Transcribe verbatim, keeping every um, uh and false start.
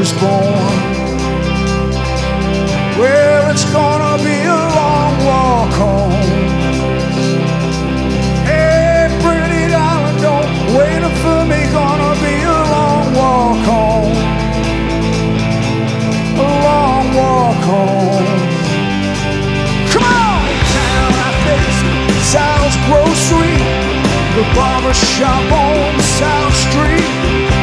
was born. Well, it's gonna be a long walk home. Hey, pretty darling, don't wait up for me. Gonna be a long walk home. A long walk home. Come on! In town I face Sal's Grocery, the barber shop on South Street.